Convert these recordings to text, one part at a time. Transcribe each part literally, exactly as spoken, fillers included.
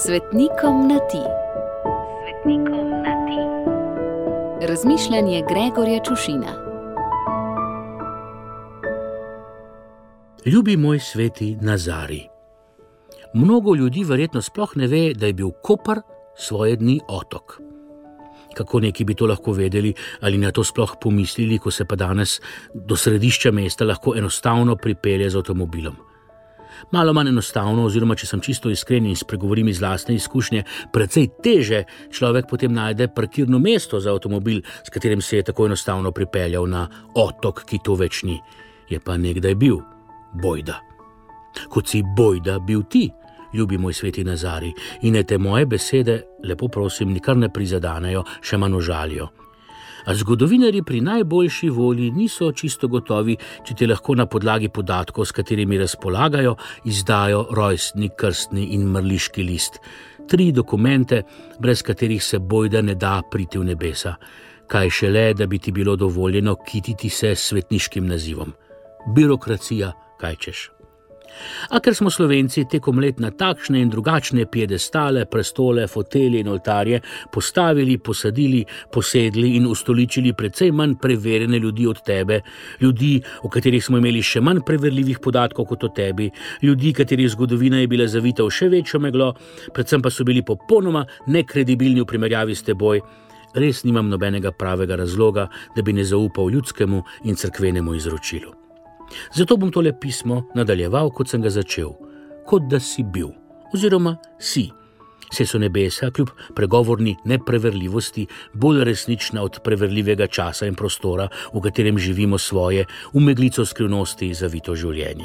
Svetnikom na ti. Svetnikom na ti. Razmišljanje Gregorja Čušina. Ljubi moj sveti Nazarij. Mnogo ljudi verjetno sploh ne ve, da je bil Koper svoje dni otok. Kako neki bi to lahko vedeli ali na to sploh pomislili, ko se pa danes do središča mesta lahko enostavno pripelje z avtomobilom. Malo manj enostavno, oziroma če sem čisto iskren in spregovorim iz lastne izkušnje, precej teže človek potem najde parkirno mesto za avtomobil, s katerim se je tako enostavno pripeljal na otok, ki to več ni. Je pa nekdaj bil bojda. Kot si bojda bil ti, ljubi moj sveti Nazarij, in ne te moje besede, lepo prosim, nikar ne prizadanejo, še manj užalijo. A zgodovinarji pri najboljši volji niso čisto gotovi, če ti lahko na podlagi podatkov, s katerimi razpolagajo, izdajo rojstni, krstni in mrliški list. Tri dokumente, brez katerih se bojda ne da priti v nebesa. Kaj šele, da bi ti bilo dovoljeno kititi se s svetniškim nazivom. Birokracija, kaj češ. A ker smo Slovenci tekom let na takšne in drugačne piedestale, prestole, fotelje in oltarje postavili, posadili, posedli in ustoličili precej manj preverjene ljudi od tebe, ljudi, o katerih smo imeli še manj preverljivih podatkov kot o tebi, ljudi, katerih zgodovina je bila zavita v še večjo meglo, predvsem pa so bili popolnoma nekredibilni v primerjavi s teboj, res nimam nobenega pravega razloga, da bi ne zaupal ljudskemu in cerkvenemu izročilu. Zato bom tole pismo nadaljeval, kot sem ga začel, kot da si bil, oziroma si. Saj so nebesa, kljub pregovorni nepreverljivosti, bolj resnična od preverljivega časa in prostora, v katerem živimo svoje, v meglico skrivnosti zavito življenje.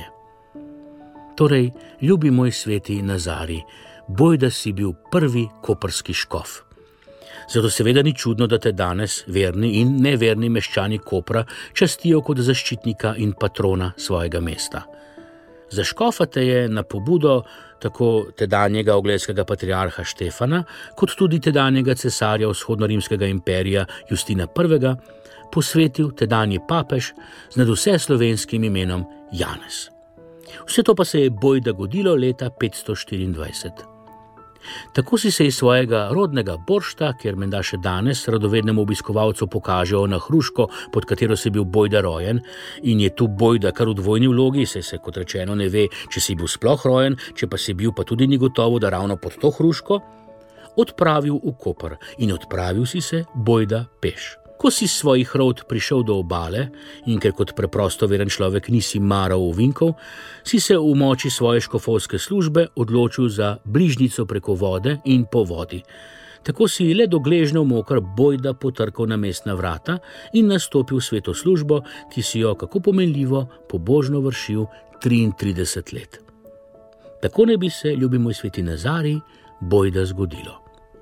Torej, ljubi moj sveti Nazarij, bojda si bil prvi koprski škof. Zato seveda ni čudno, da te danes verni in neverni meščani Kopra častijo kot zaščitnika in patrona svojega mesta. Za škofa te je na pobudo tako tedanjega oglejskega patriarha Štefana, kot tudi tedanjega cesarja vzhodnorimskega imperija Justina prvega posvetil tedanji papež z nadvse slovenskim imenom Janez. Vse to pa se je bojda godilo leta petsto štiriindvajset. Tako si se iz svojega rodnega Boršta, kjer menda še danes radovednemu obiskovalcu pokažejo na hruško, pod katero si bil bojda rojen, in je tu bojda kar v dvojni vlogi, saj se kot rečeno ne ve, če si bil sploh rojen, če pa si bil, pa tudi ni gotovo, da ravno pod to hruško, odpravil v Koper in odpravil si se bojda peš. Ko si s svojih rod prišel do obale in ker kot preprosto veren človek nisi maral ovinkov, si se v moči svoje škofovske službe odločil za bližnjico preko vode in po vodi. Tako si le do gležnjev mokr bojda potrkal na mestna vrata in nastopil sveto službo, ki si jo, kako pomenljivo, pobožno vršil triintrideset let. Tako ne bi se, ljubi moj sveti Nazarij, bojda zgodilo.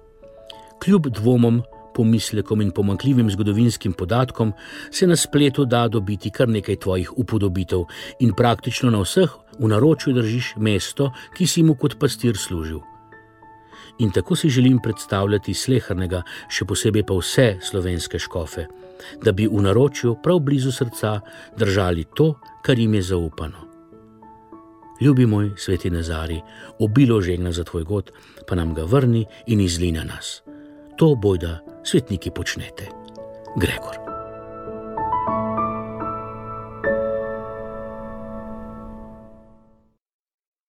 Kljub dvomom, pomislekom in pomanjkljivim zgodovinskim podatkom se na spletu da dobiti kar nekaj tvojih upodobitev in praktično na vseh v naročju držiš mesto, ki si mu kot pastir služil. In tako si želim predstavljati slehernega, še posebej pa vse slovenske škofe, da bi v naročju prav blizu srca držali to, kar jim je zaupano. Ljubi moj sveti Nazarij, obilo žegna za tvoj god, pa nam ga vrni in izli na nas. To bojda svetniki počnete. Gregor.